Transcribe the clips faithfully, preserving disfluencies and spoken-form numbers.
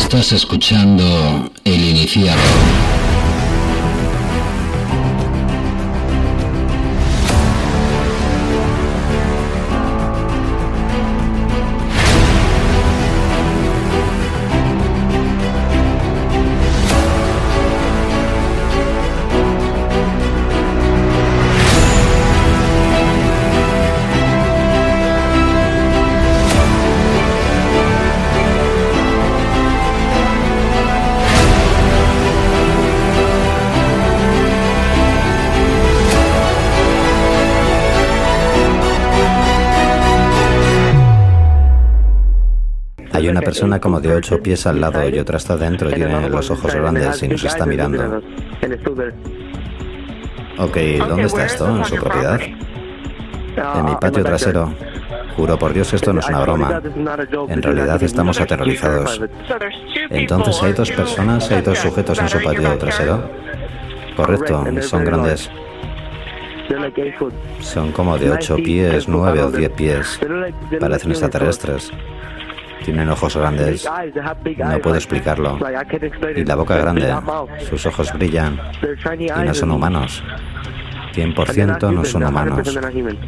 Estás escuchando El Iniciado. Hay una persona como de ocho pies al lado y otra está dentro y tiene los ojos grandes y nos está mirando. Ok, ¿dónde está esto? ¿En su propiedad? En mi patio trasero. Juro por Dios, esto no es una broma. En realidad estamos aterrorizados. Entonces, ¿hay dos personas, hay dos sujetos en su patio trasero? Correcto, son grandes. Son como de ocho pies, nueve o diez pies. Parecen extraterrestres. Tienen ojos grandes. No puedo explicarlo. Y la boca grande. Sus ojos brillan. Y no son humanos. cien por ciento no son humanos.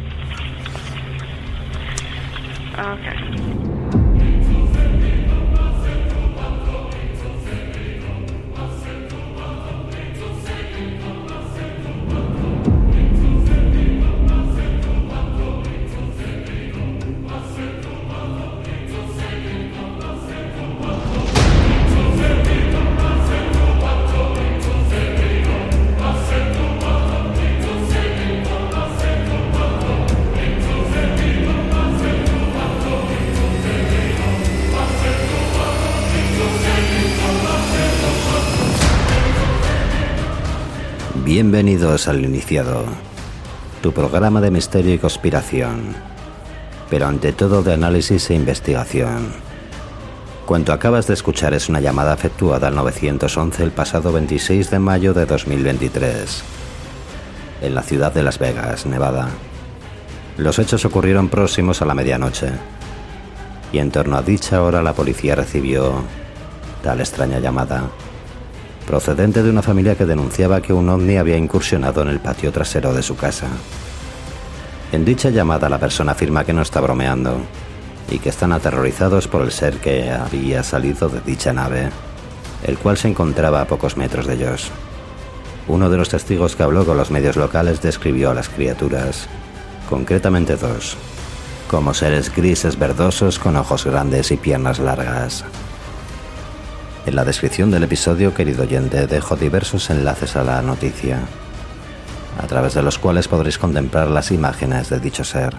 Bienvenidos al Iniciado, tu programa de misterio y conspiración, pero ante todo de análisis e investigación. Cuanto acabas de escuchar es una llamada efectuada al nueve once el pasado veintiséis de mayo de dos mil veintitrés, en la ciudad de Las Vegas, Nevada. Los hechos ocurrieron próximos a la medianoche, y en torno a dicha hora la policía recibió tal extraña llamada, procedente de una familia que denunciaba que un ovni había incursionado en el patio trasero de su casa. En dicha llamada la persona afirma que no está bromeando y que están aterrorizados por el ser que había salido de dicha nave, el cual se encontraba a pocos metros de ellos. Uno de los testigos que habló con los medios locales describió a las criaturas, concretamente dos, como seres grises verdosos con ojos grandes y piernas largas. En la descripción del episodio, querido oyente, dejo diversos enlaces a la noticia, a través de los cuales podréis contemplar las imágenes de dicho ser.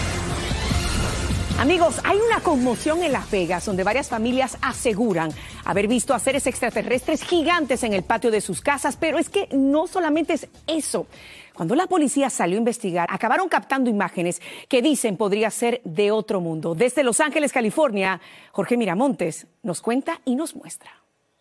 Amigos, hay una conmoción en Las Vegas, donde varias familias aseguran haber visto a seres extraterrestres gigantes en el patio de sus casas, pero es que no solamente es eso. Cuando la policía salió a investigar, acabaron captando imágenes que dicen podría ser de otro mundo. Desde Los Ángeles, California, Jorge Miramontes nos cuenta y nos muestra.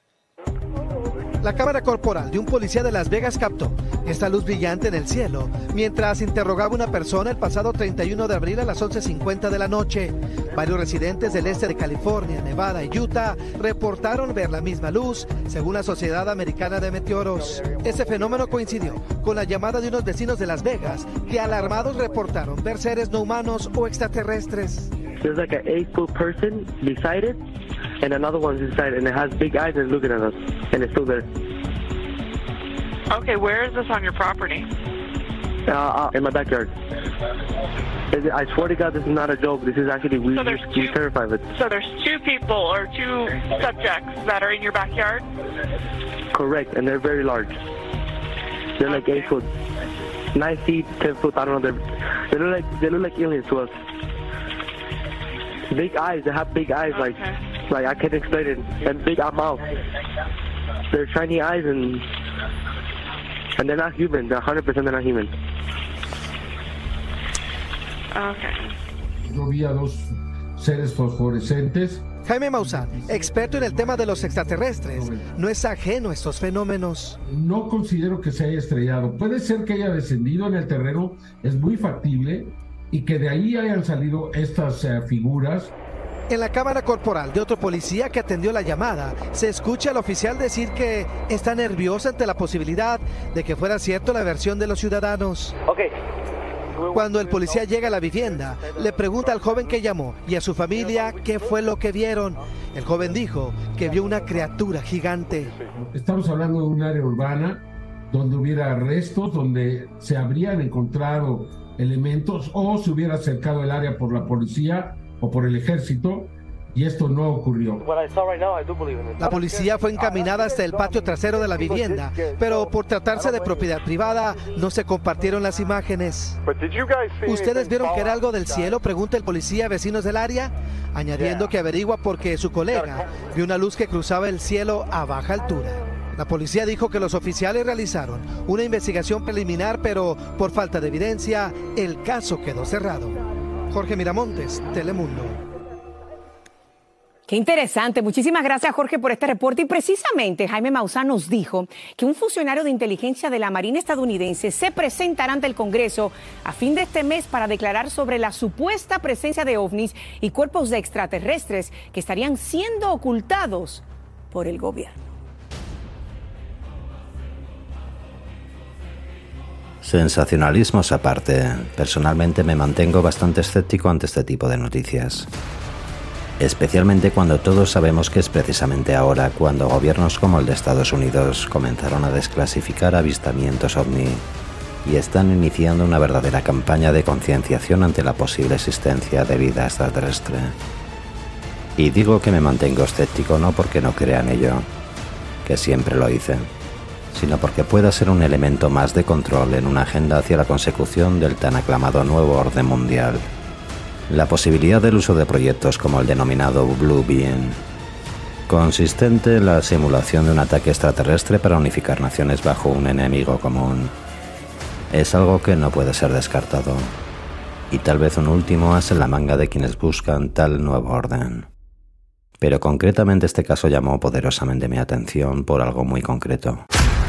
La cámara corporal de un policía de Las Vegas captó esta luz brillante en el cielo mientras interrogaba a una persona el pasado treinta y uno de abril a las once cincuenta de la noche. Varios residentes del este de California, Nevada y Utah reportaron ver la misma luz, según la Sociedad Americana de Meteoros. Ese fenómeno coincidió con la llamada de unos vecinos de Las Vegas que alarmados reportaron ver seres no humanos o extraterrestres. There's like an eight-foot person beside it, and another one's inside, and it has big eyes and looking at us, and it's still there. Okay, where is this on your property? Uh, uh, in my backyard. I swear to God, this is not a joke. This is actually, we, so there's we two, terrified of it. So there's two people or two subjects that are in your backyard? Correct, and they're very large. They're okay. Like eight foot, nine feet, ten foot, I don't know. They're, they look like, they look like aliens to us. Big eyes, they have big eyes, okay. like, like I can't explain it, and big mouth. They're shiny eyes, and and they're not human. They're one hundred percent they're not human. Okay. Yo vi a dos seres fosforescentes. Jaime Maussan, experto en el tema de los extraterrestres, no es ajeno a estos fenómenos. No considero que se haya estrellado. Puede ser que haya descendido en el terreno, es muy factible, y que de ahí hayan salido estas uh, figuras. En la cámara corporal de otro policía que atendió la llamada, se escucha al oficial decir que está nervioso ante la posibilidad de que fuera cierto la versión de los ciudadanos. Okay. Cuando el policía llega a la vivienda, le pregunta al joven que llamó y a su familia qué fue lo que vieron. El joven dijo que vio una criatura gigante. Estamos hablando de un área urbana donde hubiera restos, donde se habrían encontrado elementos o se hubiera acercado el área por la policía o por el ejército, y esto no ocurrió. La policía fue encaminada hasta el patio trasero de la vivienda, pero por tratarse de propiedad privada no se compartieron las imágenes. ¿Ustedes vieron que era algo del cielo?, pregunta el policía a vecinos del área, añadiendo que averigua porque su colega vio una luz que cruzaba el cielo a baja altura. La policía dijo que los oficiales realizaron una investigación preliminar, pero por falta de evidencia, el caso quedó cerrado. Jorge Miramontes, Telemundo. Qué interesante. Muchísimas gracias, Jorge, por este reporte. Y precisamente Jaime Maussan nos dijo que un funcionario de inteligencia de la Marina estadounidense se presentará ante el Congreso a fin de este mes para declarar sobre la supuesta presencia de ovnis y cuerpos de extraterrestres que estarían siendo ocultados por el gobierno. Sensacionalismos aparte, personalmente me mantengo bastante escéptico ante este tipo de noticias. Especialmente cuando todos sabemos que es precisamente ahora cuando gobiernos como el de Estados Unidos comenzaron a desclasificar avistamientos ovni y están iniciando una verdadera campaña de concienciación ante la posible existencia de vida extraterrestre. Y digo que me mantengo escéptico no porque no crea en ello, que siempre lo hice, sino porque pueda ser un elemento más de control en una agenda hacia la consecución del tan aclamado nuevo orden mundial. La posibilidad del uso de proyectos como el denominado Blue Beam, consistente en la simulación de un ataque extraterrestre para unificar naciones bajo un enemigo común, es algo que no puede ser descartado, y tal vez un último as en la manga de quienes buscan tal nuevo orden. Pero concretamente este caso llamó poderosamente mi atención por algo muy concreto.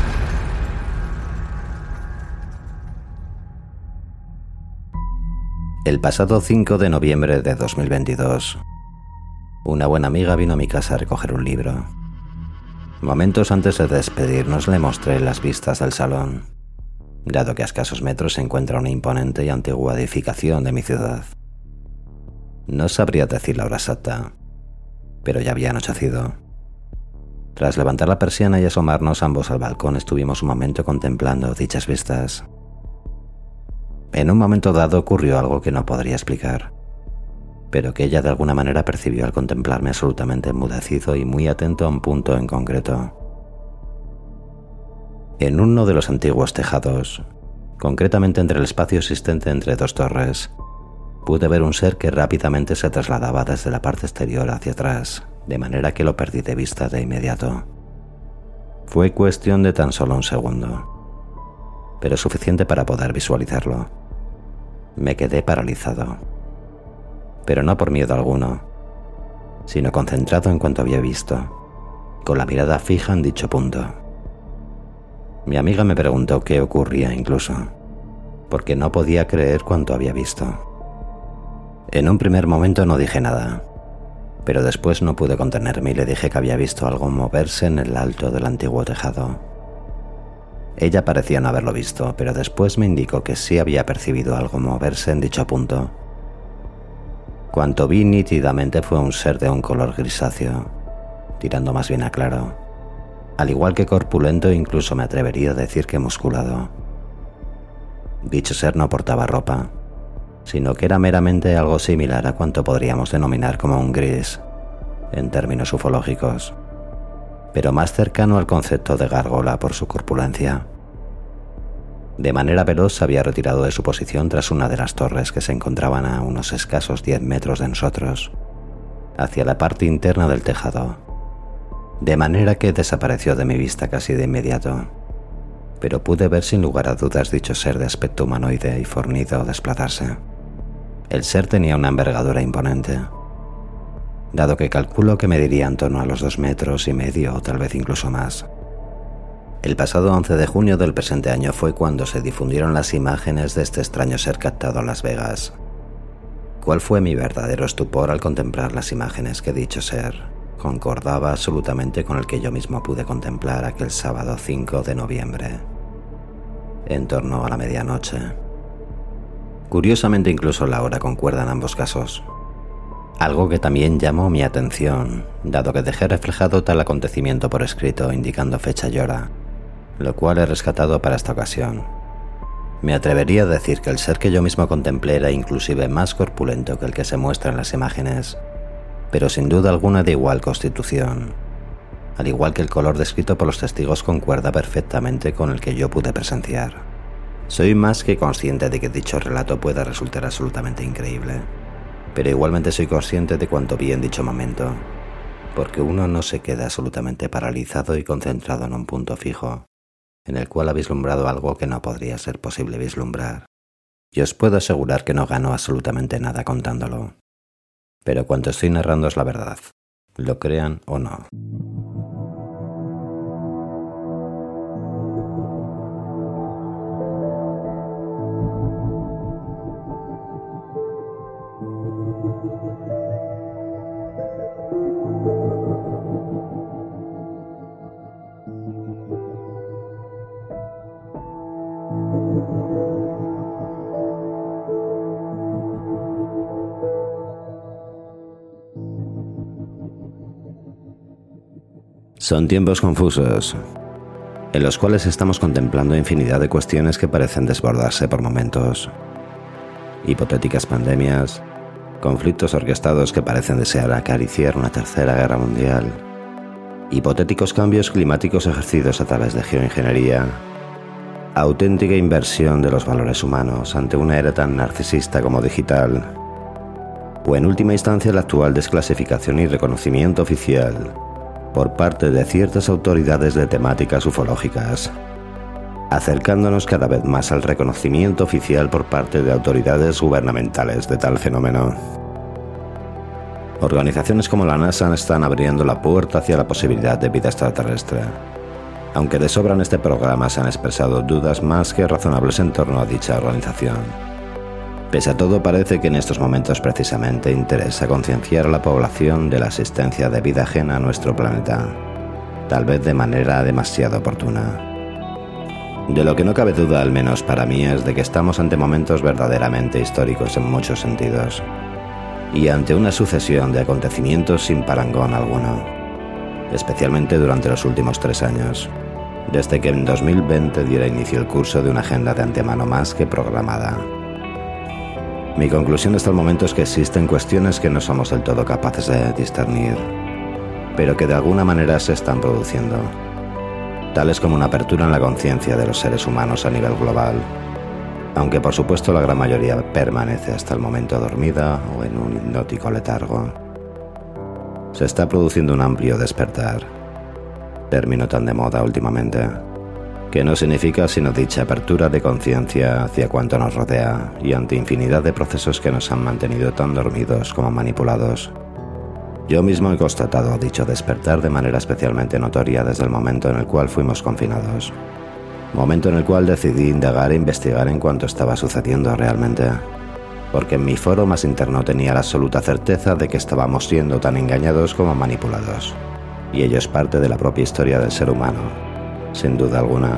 El pasado cinco de noviembre de dos mil veintidós, una buena amiga vino a mi casa a recoger un libro. Momentos antes de despedirnos le mostré las vistas del salón, dado que a escasos metros se encuentra una imponente y antigua edificación de mi ciudad. No sabría decir la hora exacta, pero ya había anochecido. Tras levantar la persiana y asomarnos ambos al balcón, estuvimos un momento contemplando dichas vistas. En un momento dado ocurrió algo que no podría explicar, pero que ella de alguna manera percibió al contemplarme absolutamente enmudecido y muy atento a un punto en concreto. En uno de los antiguos tejados, concretamente entre el espacio existente entre dos torres, pude ver un ser que rápidamente se trasladaba desde la parte exterior hacia atrás, de manera que lo perdí de vista de inmediato. Fue cuestión de tan solo un segundo, pero suficiente para poder visualizarlo. Me quedé paralizado, pero no por miedo alguno, sino concentrado en cuanto había visto, con la mirada fija en dicho punto. Mi amiga me preguntó qué ocurría incluso, porque no podía creer cuanto había visto. En un primer momento no dije nada, pero después no pude contenerme y le dije que había visto algo moverse en el alto del antiguo tejado. Ella parecía no haberlo visto, pero después me indicó que sí había percibido algo moverse en dicho punto. Cuanto vi nítidamente fue un ser de un color grisáceo, tirando más bien a claro, al igual que corpulento e incluso me atrevería a decir que musculado. Dicho ser no portaba ropa, sino que era meramente algo similar a cuanto podríamos denominar como un gris, en términos ufológicos, pero más cercano al concepto de gárgola por su corpulencia. De manera veloz se había retirado de su posición tras una de las torres que se encontraban a unos escasos diez metros de nosotros, hacia la parte interna del tejado, de manera que desapareció de mi vista casi de inmediato, pero pude ver sin lugar a dudas dicho ser de aspecto humanoide y fornido desplazarse. El ser tenía una envergadura imponente, dado que calculo que mediría en torno a los dos metros y medio o tal vez incluso más. El pasado once de junio del presente año fue cuando se difundieron las imágenes de este extraño ser captado en Las Vegas. ¿Cuál fue mi verdadero estupor al contemplar las imágenes que dicho ser concordaba absolutamente con el que yo mismo pude contemplar aquel sábado cinco de noviembre, en torno a la medianoche? Curiosamente, incluso la hora concuerda en ambos casos. Algo que también llamó mi atención, dado que dejé reflejado tal acontecimiento por escrito indicando fecha y hora, lo cual he rescatado para esta ocasión. Me atrevería a decir que el ser que yo mismo contemplé era inclusive más corpulento que el que se muestra en las imágenes, pero sin duda alguna de igual constitución, al igual que el color descrito por los testigos concuerda perfectamente con el que yo pude presenciar. Soy más que consciente de que dicho relato pueda resultar absolutamente increíble, pero igualmente soy consciente de cuanto vi en dicho momento, porque uno no se queda absolutamente paralizado y concentrado en un punto fijo, en el cual ha vislumbrado algo que no podría ser posible vislumbrar. Y os puedo asegurar que no gano absolutamente nada contándolo. Pero cuanto estoy narrando es la verdad, lo crean o no. Son tiempos confusos, en los cuales estamos contemplando infinidad de cuestiones que parecen desbordarse por momentos. Hipotéticas pandemias, conflictos orquestados que parecen desear acariciar una tercera guerra mundial, hipotéticos cambios climáticos ejercidos a través de geoingeniería, auténtica inversión de los valores humanos ante una era tan narcisista como digital, o en última instancia la actual desclasificación y reconocimiento oficial por parte de ciertas autoridades de temáticas ufológicas, acercándonos cada vez más al reconocimiento oficial por parte de autoridades gubernamentales de tal fenómeno. Organizaciones como la NASA están abriendo la puerta hacia la posibilidad de vida extraterrestre, aunque de sobra en este programa se han expresado dudas más que razonables en torno a dicha organización. Pese a todo, parece que en estos momentos precisamente interesa concienciar a la población de la existencia de vida ajena a nuestro planeta, tal vez de manera demasiado oportuna. De lo que no cabe duda, al menos para mí, es de que estamos ante momentos verdaderamente históricos en muchos sentidos, y ante una sucesión de acontecimientos sin parangón alguno, especialmente durante los últimos tres años, desde que en dos mil veinte diera inicio el curso de una agenda de antemano más que programada. Mi conclusión hasta el momento es que existen cuestiones que no somos del todo capaces de discernir, pero que de alguna manera se están produciendo, tales como una apertura en la conciencia de los seres humanos a nivel global, aunque por supuesto la gran mayoría permanece hasta el momento dormida o en un hipnótico letargo. Se está produciendo un amplio despertar, término tan de moda últimamente, que no significa sino dicha apertura de conciencia hacia cuanto nos rodea y ante infinidad de procesos que nos han mantenido tan dormidos como manipulados. Yo mismo he constatado dicho despertar de manera especialmente notoria desde el momento en el cual fuimos confinados, momento en el cual decidí indagar e investigar en cuanto estaba sucediendo realmente, porque en mi foro más interno tenía la absoluta certeza de que estábamos siendo tan engañados como manipulados, y ello es parte de la propia historia del ser humano, sin duda alguna.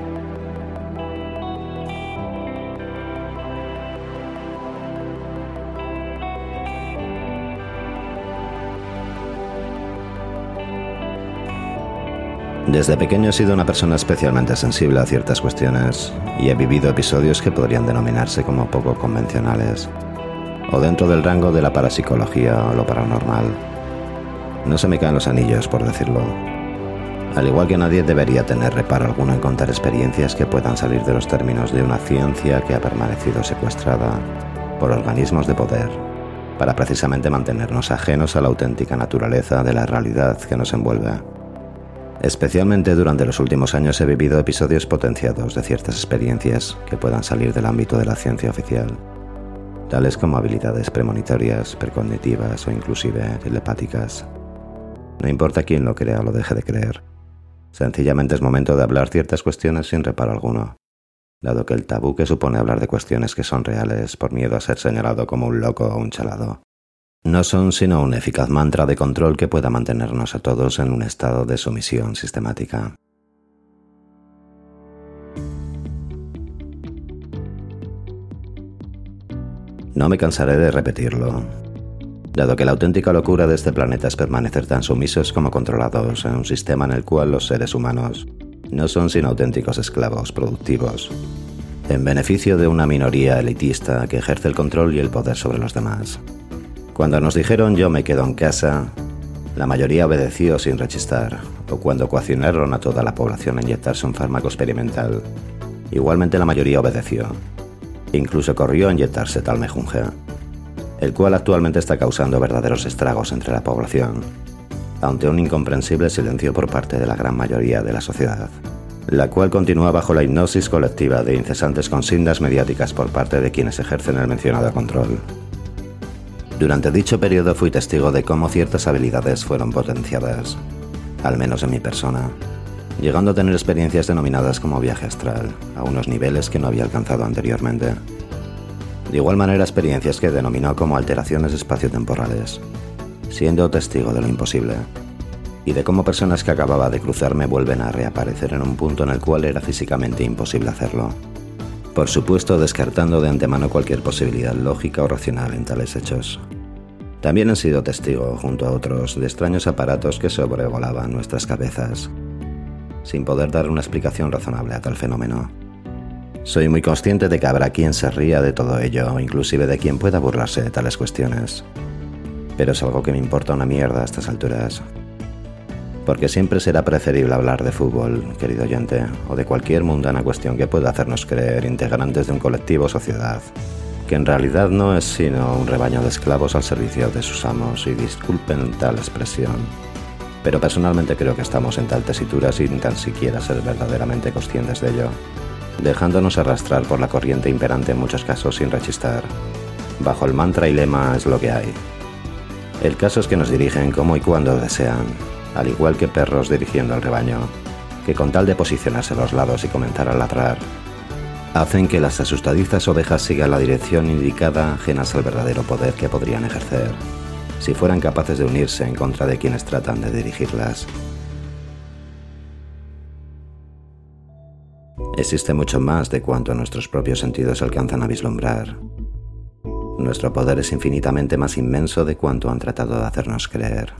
Desde pequeño he sido una persona especialmente sensible a ciertas cuestiones y he vivido episodios que podrían denominarse como poco convencionales, o dentro del rango de la parapsicología o lo paranormal. No se me caen los anillos, por decirlo. Al igual que nadie debería tener reparo alguno en contar experiencias que puedan salir de los términos de una ciencia que ha permanecido secuestrada por organismos de poder, para precisamente mantenernos ajenos a la auténtica naturaleza de la realidad que nos envuelve. Especialmente durante los últimos años he vivido episodios potenciados de ciertas experiencias que puedan salir del ámbito de la ciencia oficial, tales como habilidades premonitorias, precognitivas o inclusive telepáticas. No importa quién lo crea o lo deje de creer, sencillamente es momento de hablar ciertas cuestiones sin reparo alguno. dado que el tabú que supone hablar de cuestiones que son reales por miedo a ser señalado como un loco o un chalado, no son sino un eficaz mantra de control que pueda mantenernos a todos en un estado de sumisión sistemática. No me cansaré de repetirlo, dado que la auténtica locura de este planeta es permanecer tan sumisos como controlados en un sistema en el cual los seres humanos no son sino auténticos esclavos productivos, en beneficio de una minoría elitista que ejerce el control y el poder sobre los demás. Cuando nos dijeron yo me quedo en casa, la mayoría obedeció sin rechistar, o cuando coaccionaron a toda la población a inyectarse un fármaco experimental, igualmente la mayoría obedeció. Incluso corrió a inyectarse tal mejunje, el cual actualmente está causando verdaderos estragos entre la población, ante un incomprensible silencio por parte de la gran mayoría de la sociedad, la cual continúa bajo la hipnosis colectiva de incesantes consignas mediáticas por parte de quienes ejercen el mencionado control. Durante dicho periodo fui testigo de cómo ciertas habilidades fueron potenciadas, al menos en mi persona, llegando a tener experiencias denominadas como viaje astral, a unos niveles que no había alcanzado anteriormente. De igual manera, experiencias que denominó como alteraciones espaciotemporales, siendo testigo de lo imposible, y de cómo personas que acababa de cruzarme vuelven a reaparecer en un punto en el cual era físicamente imposible hacerlo. Por supuesto, descartando de antemano cualquier posibilidad lógica o racional en tales hechos. También he sido testigo, junto a otros, de extraños aparatos que sobrevolaban nuestras cabezas, sin poder dar una explicación razonable a tal fenómeno. Soy muy consciente de que habrá quien se ría de todo ello, o inclusive de quien pueda burlarse de tales cuestiones. Pero es algo que me importa una mierda a estas alturas. Porque siempre será preferible hablar de fútbol, querido oyente, o de cualquier mundana cuestión que pueda hacernos creer integrantes de un colectivo o sociedad, que en realidad no es sino un rebaño de esclavos al servicio de sus amos, y disculpen tal expresión, pero personalmente creo que estamos en tal tesitura sin tan siquiera ser verdaderamente conscientes de ello, dejándonos arrastrar por la corriente imperante en muchos casos sin rechistar, bajo el mantra y lema es lo que hay. El caso es que nos dirigen como y cuando desean, al igual que perros dirigiendo al rebaño, que con tal de posicionarse a los lados y comenzar a ladrar, hacen que las asustadizas ovejas sigan la dirección indicada, ajenas al verdadero poder que podrían ejercer, si fueran capaces de unirse en contra de quienes tratan de dirigirlas. Existe mucho más de cuanto nuestros propios sentidos alcanzan a vislumbrar. Nuestro poder es infinitamente más inmenso de cuanto han tratado de hacernos creer.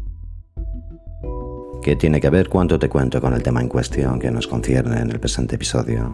¿Qué tiene que ver cuánto te cuento con el tema en cuestión que nos concierne en el presente episodio?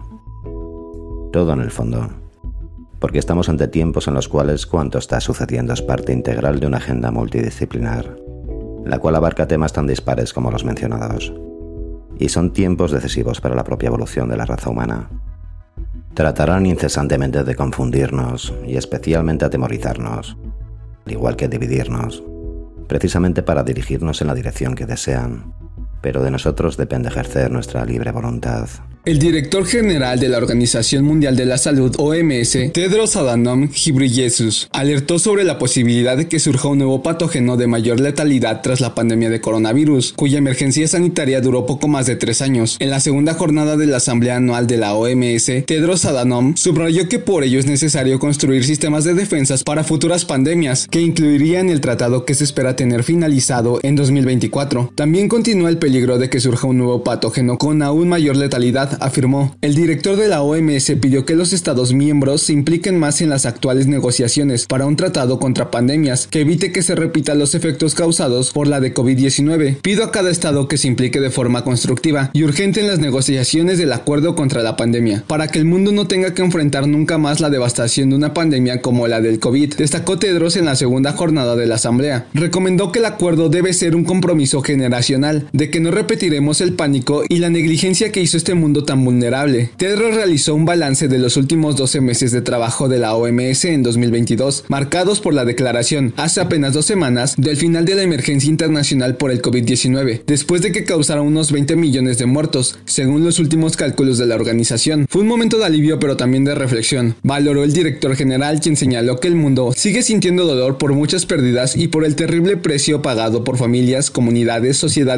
Todo en el fondo, porque estamos ante tiempos en los cuales cuanto está sucediendo es parte integral de una agenda multidisciplinar, la cual abarca temas tan dispares como los mencionados, y son tiempos decisivos para la propia evolución de la raza humana. Tratarán incesantemente de confundirnos y especialmente atemorizarnos, al igual que dividirnos, precisamente para dirigirnos en la dirección que desean, pero de nosotros depende ejercer nuestra libre voluntad. El director general de la Organización Mundial de la Salud, O M S, Tedros Adhanom Ghebreyesus, alertó sobre la posibilidad de que surja un nuevo patógeno de mayor letalidad tras la pandemia de coronavirus, cuya emergencia sanitaria duró poco más de tres años. En la segunda jornada de la Asamblea Anual de la O M S, Tedros Adhanom subrayó que por ello es necesario construir sistemas de defensas para futuras pandemias, que incluirían el tratado que se espera tener finalizado en dos mil veinticuatro. También continúa el peligro de que surja un nuevo patógeno con aún mayor letalidad, afirmó. El director de la O M S pidió que los Estados miembros se impliquen más en las actuales negociaciones para un tratado contra pandemias que evite que se repitan los efectos causados por la de COVID diecinueve. Pido a cada estado que se implique de forma constructiva y urgente en las negociaciones del acuerdo contra la pandemia, para que el mundo no tenga que enfrentar nunca más la devastación de una pandemia como la del COVID, destacó Tedros en la segunda jornada de la Asamblea. Recomendó que el acuerdo debe ser un compromiso generacional, de que no repetiremos el pánico y la negligencia que hizo este mundo tan vulnerable. Tedros realizó un balance de los últimos doce meses de trabajo de la O M S en dos mil veintidós, marcados por la declaración, hace apenas dos semanas, del final de la emergencia internacional por el COVID diecinueve, después de que causara unos veinte millones de muertos, según los últimos cálculos de la organización. Fue un momento de alivio pero también de reflexión, valoró el director general, quien señaló que el mundo sigue sintiendo dolor por muchas pérdidas y por el terrible precio pagado por familias, comunidades, sociedades y economías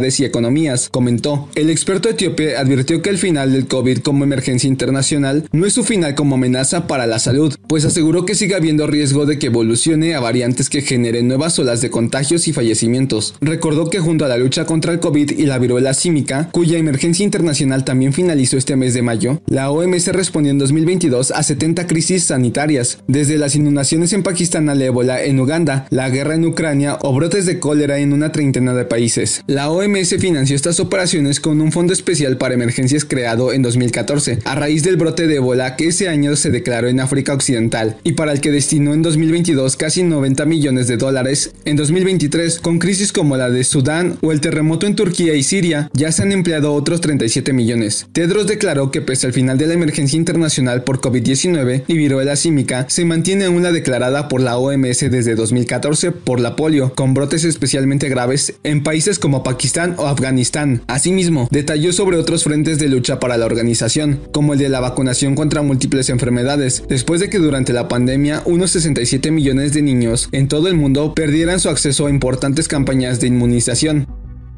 economías, comentó. El experto etíope advirtió que el final del COVID como emergencia internacional no es su final como amenaza para la salud, pues aseguró que sigue habiendo riesgo de que evolucione a variantes que generen nuevas olas de contagios y fallecimientos. Recordó que junto a la lucha contra el COVID y la viruela símica, cuya emergencia internacional también finalizó este mes de mayo, la O M S respondió en dos mil veintidós a setenta crisis sanitarias, desde las inundaciones en Pakistán al ébola en Uganda, la guerra en Ucrania o brotes de cólera en una treintena de países. La O M S financió estas operaciones con un fondo especial para emergencias creado en dos mil catorce, a raíz del brote de ébola que ese año se declaró en África Occidental, y para el que destinó en dos mil veintidós casi noventa millones de dólares. En dos mil veintitrés, con crisis como la de Sudán o el terremoto en Turquía y Siria, ya se han empleado otros treinta y siete millones. Tedros declaró que pese al final de la emergencia internacional por COVID diecinueve y viruela símica, se mantiene aún la declarada por la O M S desde dos mil catorce por la polio, con brotes especialmente graves en países como Pakistán o Afganistán. Asimismo, detalló sobre otros frentes de lucha para la organización, como el de la vacunación contra múltiples enfermedades, después de que durante la pandemia unos sesenta y siete millones de niños en todo el mundo perdieran su acceso a importantes campañas de inmunización.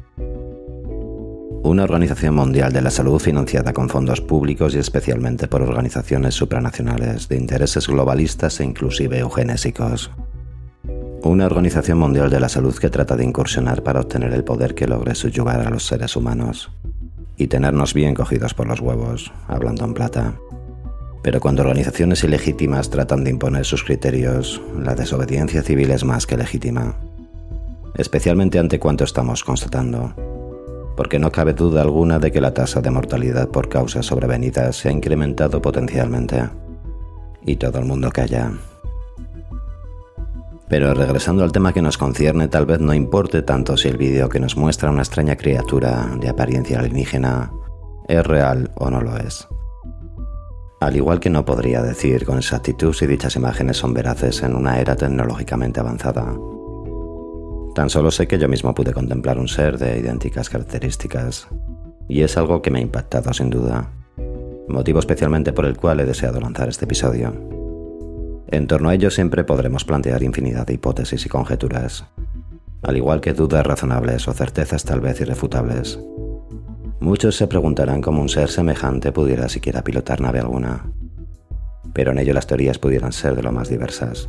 Una Organización Mundial de la Salud financiada con fondos públicos y especialmente por organizaciones supranacionales de intereses globalistas e inclusive eugenésicos. Una Organización Mundial de la Salud que trata de incursionar para obtener el poder que logre subyugar a los seres humanos y tenernos bien cogidos por los huevos, hablando en plata. Pero cuando organizaciones ilegítimas tratan de imponer sus criterios, la desobediencia civil es más que legítima, especialmente ante cuanto estamos constatando, porque no cabe duda alguna de que la tasa de mortalidad por causas sobrevenidas se ha incrementado potencialmente, y todo el mundo calla. Pero regresando al tema que nos concierne, tal vez no importe tanto si el vídeo que nos muestra una extraña criatura de apariencia alienígena es real o no lo es. Al igual que no podría decir con exactitud si dichas imágenes son veraces en una era tecnológicamente avanzada. Tan solo sé que yo mismo pude contemplar un ser de idénticas características, y es algo que me ha impactado sin duda, motivo especialmente por el cual he deseado lanzar este episodio. En torno a ello siempre podremos plantear infinidad de hipótesis y conjeturas, al igual que dudas razonables o certezas tal vez irrefutables. Muchos se preguntarán cómo un ser semejante pudiera siquiera pilotar nave alguna, pero en ello las teorías pudieran ser de lo más diversas.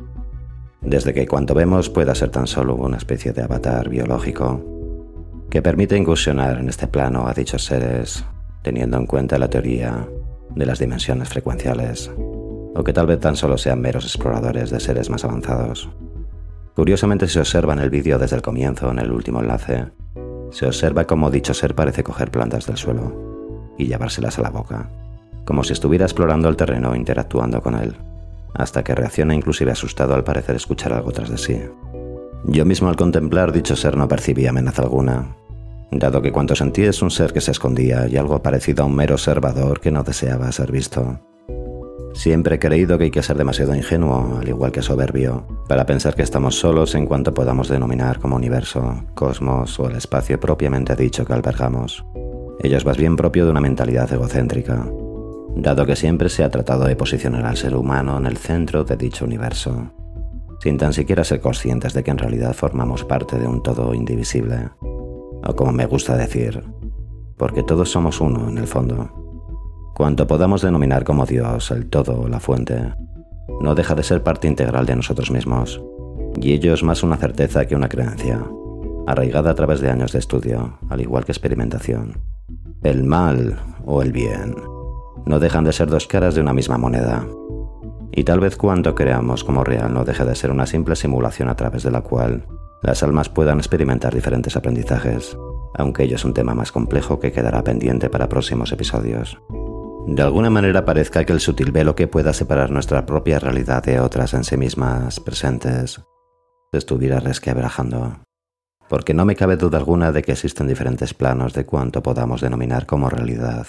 Desde que cuanto vemos pueda ser tan solo una especie de avatar biológico que permite incursionar en este plano a dichos seres, teniendo en cuenta la teoría de las dimensiones frecuenciales, o que tal vez tan solo sean meros exploradores de seres más avanzados. Curiosamente, si se observa en el vídeo desde el comienzo, en el último enlace, se observa cómo dicho ser parece coger plantas del suelo y llevárselas a la boca, como si estuviera explorando el terreno e interactuando con él, hasta que reacciona inclusive asustado al parecer escuchar algo tras de sí. Yo mismo al contemplar dicho ser no percibí amenaza alguna, dado que cuanto sentí es un ser que se escondía y algo parecido a un mero observador que no deseaba ser visto. Siempre he creído que hay que ser demasiado ingenuo, al igual que soberbio, para pensar que estamos solos en cuanto podamos denominar como universo, cosmos o el espacio propiamente dicho que albergamos. Ello es más bien propio de una mentalidad egocéntrica, dado que siempre se ha tratado de posicionar al ser humano en el centro de dicho universo, sin tan siquiera ser conscientes de que en realidad formamos parte de un todo indivisible, o como me gusta decir, porque todos somos uno en el fondo. Cuanto podamos denominar como Dios, el todo o la fuente, no deja de ser parte integral de nosotros mismos, y ello es más una certeza que una creencia, arraigada a través de años de estudio, al igual que experimentación. El mal o el bien no dejan de ser dos caras de una misma moneda, y tal vez cuanto creamos como real no deje de ser una simple simulación a través de la cual las almas puedan experimentar diferentes aprendizajes, aunque ello es un tema más complejo que quedará pendiente para próximos episodios. De alguna manera parezca que el sutil velo que pueda separar nuestra propia realidad de otras en sí mismas presentes se estuviera resquebrajando, porque no me cabe duda alguna de que existen diferentes planos de cuanto podamos denominar como realidad,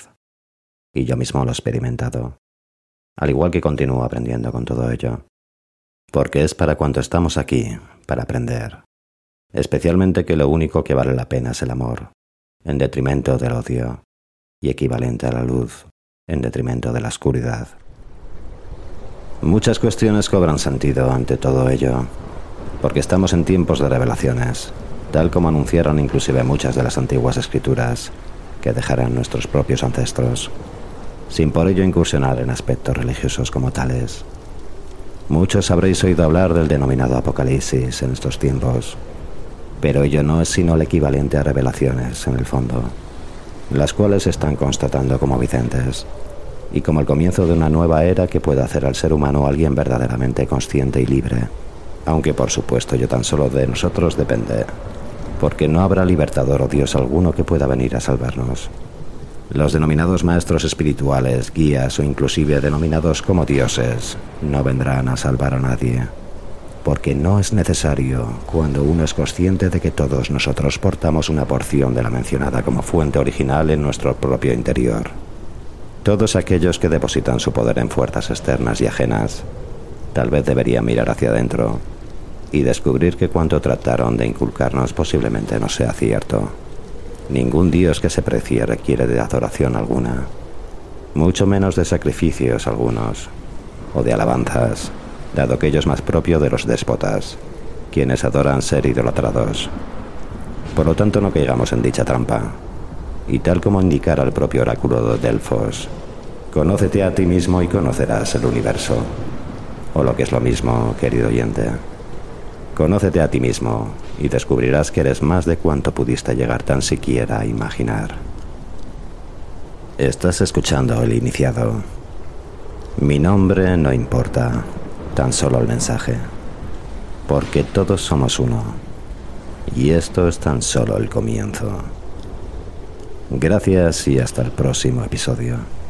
y yo mismo lo he experimentado, al igual que continúo aprendiendo con todo ello, porque es para cuanto estamos aquí, para aprender, especialmente que lo único que vale la pena es el amor, en detrimento del odio, y equivalente a la luz, en detrimento de la oscuridad. Muchas cuestiones cobran sentido ante todo ello, porque estamos en tiempos de revelaciones, tal como anunciaron inclusive muchas de las antiguas escrituras que dejarán nuestros propios ancestros, sin por ello incursionar en aspectos religiosos como tales. Muchos habréis oído hablar del denominado Apocalipsis en estos tiempos, pero ello no es sino el equivalente a revelaciones, en el fondo, las cuales se están constatando como videntes, y como el comienzo de una nueva era que pueda hacer al ser humano alguien verdaderamente consciente y libre, aunque por supuesto yo tan solo de nosotros depende, porque no habrá libertador o Dios alguno que pueda venir a salvarnos. Los denominados maestros espirituales, guías o inclusive denominados como dioses no vendrán a salvar a nadie, porque no es necesario cuando uno es consciente de que todos nosotros portamos una porción de la mencionada como fuente original en nuestro propio interior. Todos aquellos que depositan su poder en fuerzas externas y ajenas, tal vez deberían mirar hacia adentro y descubrir que cuanto trataron de inculcarnos posiblemente no sea cierto. Ningún dios que se precie requiere de adoración alguna, mucho menos de sacrificios algunos, o de alabanzas, dado que ello es más propio de los déspotas, quienes adoran ser idolatrados. Por lo tanto, no caigamos en dicha trampa. Y tal como indicara el propio oráculo de Delfos, conócete a ti mismo y conocerás el universo. O lo que es lo mismo, querido oyente, conócete a ti mismo y descubrirás que eres más de cuanto pudiste llegar tan siquiera a imaginar. Estás escuchando El Iniciado. Mi nombre no importa, tan solo el mensaje, porque todos somos uno, y esto es tan solo el comienzo. Gracias y hasta el próximo episodio.